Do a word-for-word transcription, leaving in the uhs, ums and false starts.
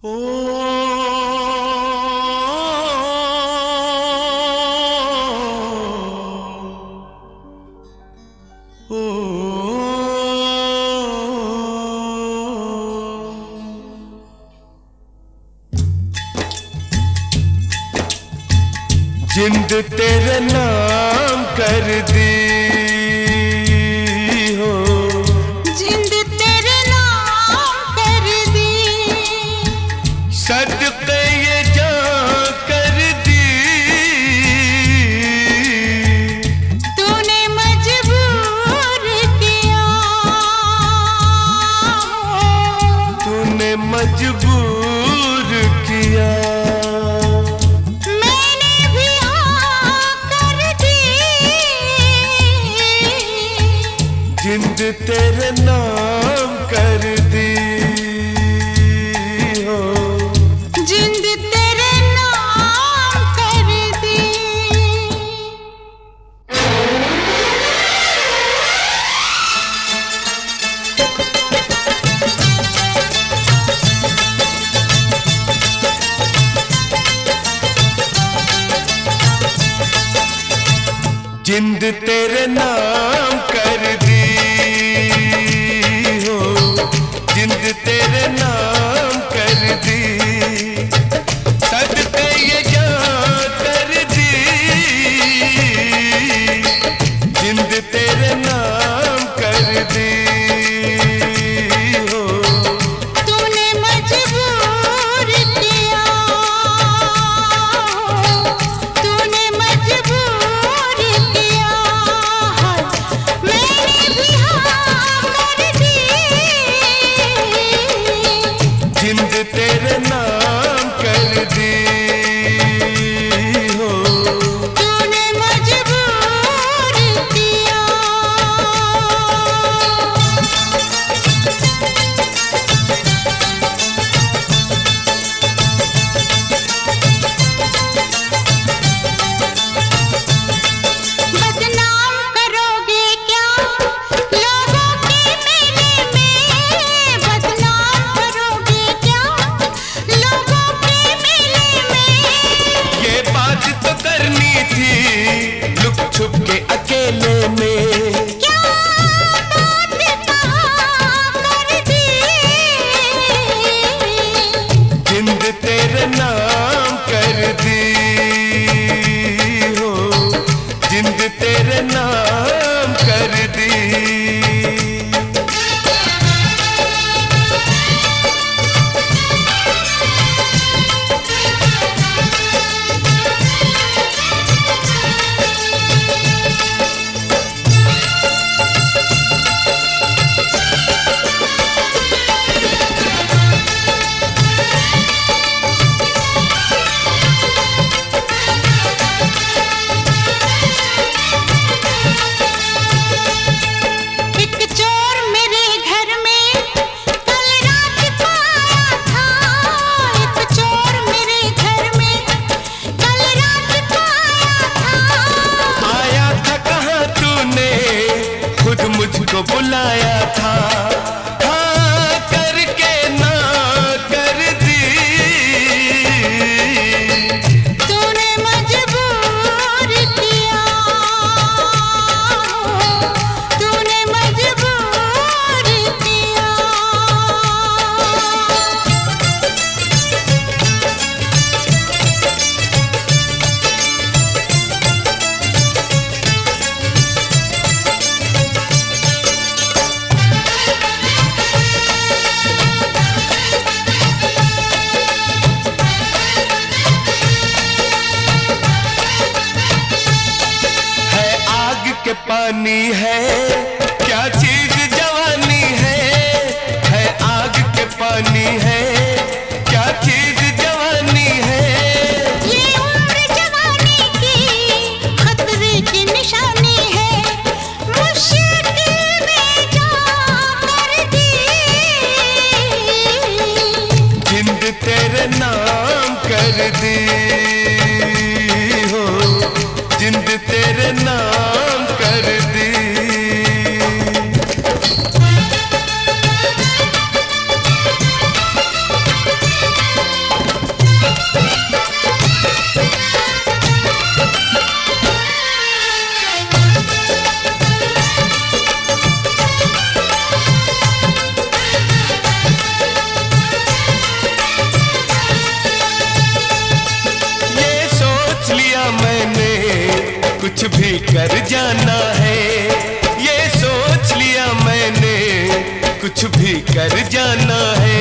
ओ ओ जिंद तेरे नाम कर दी हो, जिंद तेरे नाम कर दी, सदक़े ये जान कर दी। तूने मजबूर किया, तूने मजबूर किया, मैंने भी हाँ कर दी। जिंद तेरे नाम कर दी हो, जिंद तेरे नाम कर दी। जिंद तेरे नाम कर दी हो, जिंद तेरे नाम कर दी, सदक़े ये जान कर दी। जिंद तेरे नाम कर दी हो, तूने मजबूर किया, तूने मजबूर किया, मैंने भी हाँ कर दी। जिंद तेरे नाम कर दी हो, तूने मजबूर किया। बदनाम करोगे क्या लोगों के मेले में, बदनाम करोगे क्या लोगों के मेले में। ये बात तो करनी थी लुक छुप के अकेले में। क्या बात कहाँ कर दी। जिंद तेरे नाम कर दी हो, जिंद तेरे नाम कर दी। एक चोर मेरे घर में कल रात को आया था, एक चोर मेरे घर में कल रात को आया था। आया था कहाँ तूने, खुद मुझको बुलाया था। हाँ करके ना कर दी। तूने मजबूर किया, तूने मजबूर किया। है आग के पानी है क्या चीज जवानी है, है आग के पानी है क्या चीज जवानी है। ये उम्र जवानी की खतरे की निशानी है, मुश्किल में जा कर दी। जिंद तेरे नाम कर दी हो, जिंद तेरे नाम कर दी। कर जाना है। ये सोच लिया मैंने कुछ भी कर जाना है।